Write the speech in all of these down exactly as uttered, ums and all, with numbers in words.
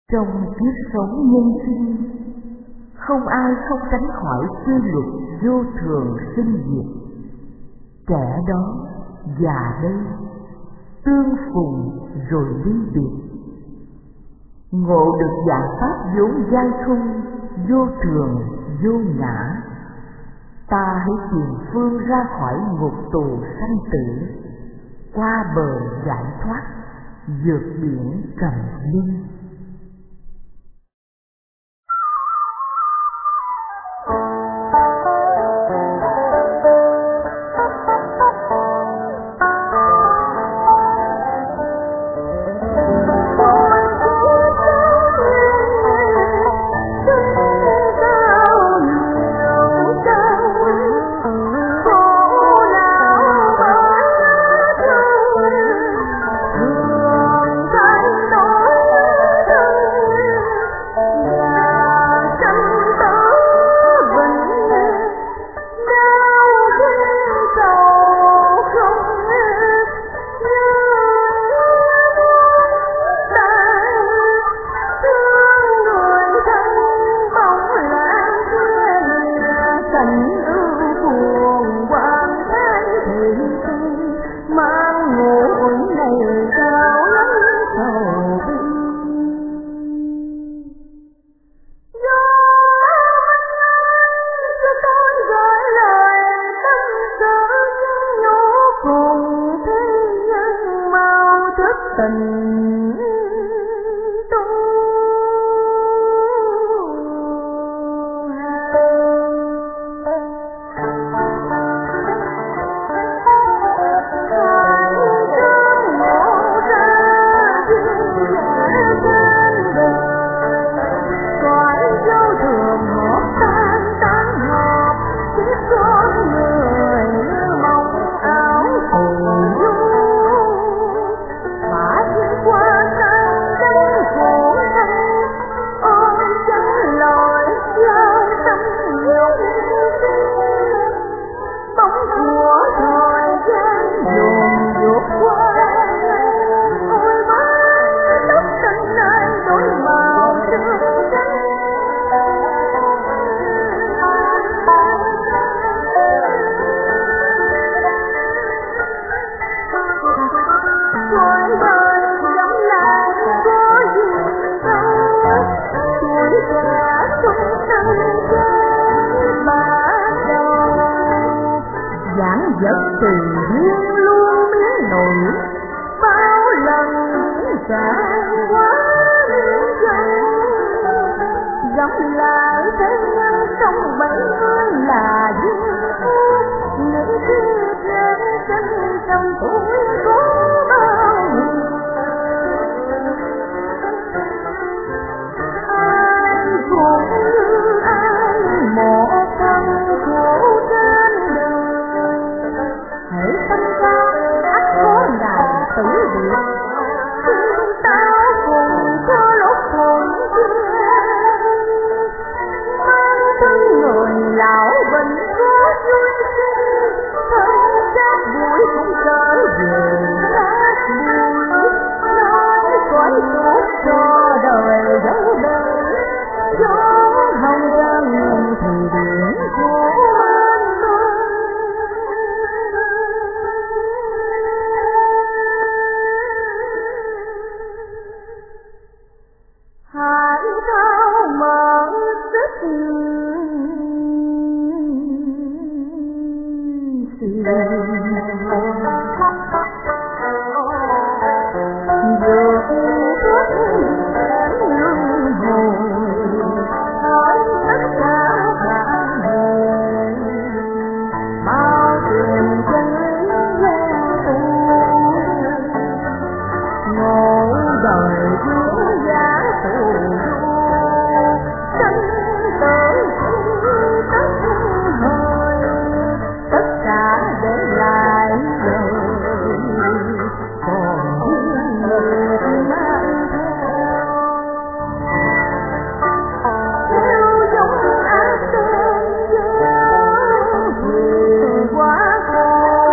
Trong kiếp sống nhân sinh, không ai không tránh khỏi quy luật vô thường sinh diệt. Kẻ đó già đây, tương phùng rồi ly biệt. Ngộ được dạng pháp vốn giai không, vô thường vô ngã, ta hãy tìm phương ra khỏi ngục tù sanh tử, qua bờ giải thoát, vượt biển trầm luân.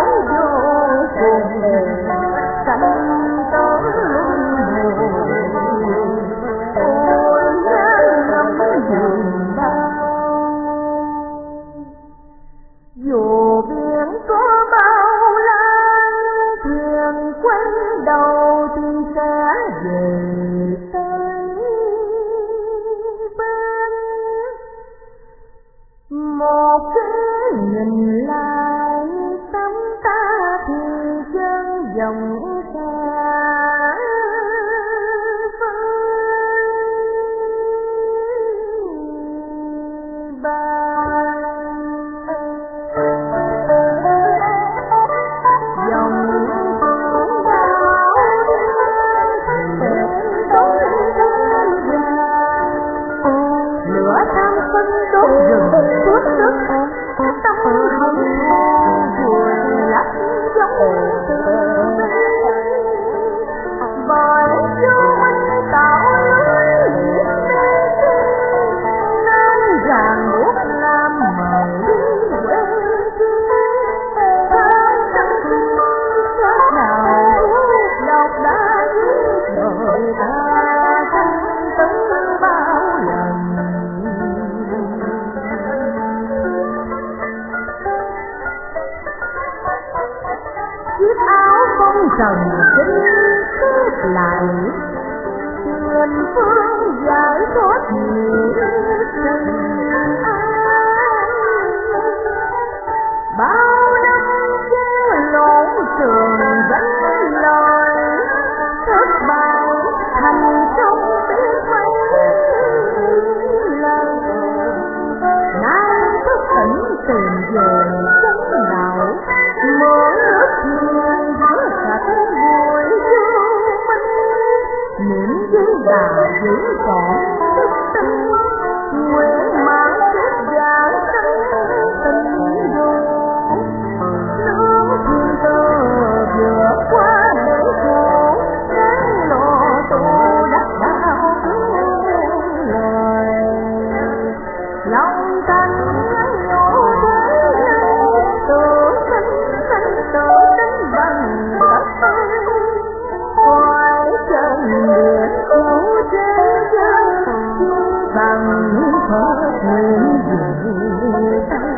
Hãy subscribe cho kênh Ghiền Mì Gõ để không bỏ lỡ những video hấp dẫn. lại tiền phương giải thoát nghĩa tình ai. Bao năm chén lộn trường danh lời thất bại thành công biết mấy lần. Nay thức tỉnh tìm về chánh đạo mở nước thiên giữa sạch bụi vô minh. Niệm với bà giữ còn thức tinh nguyện mãi kết giả sanh tình đồ. Nước thiên cơ vượt qua bể khổ ráng lo tu đắc đạo lời. Lòng thanh nhổ thế nhân tự sinh sanh tự tính bằng tất ơi. Ngoài chân điện cứu thế giới bằng Phật nguyện về tay.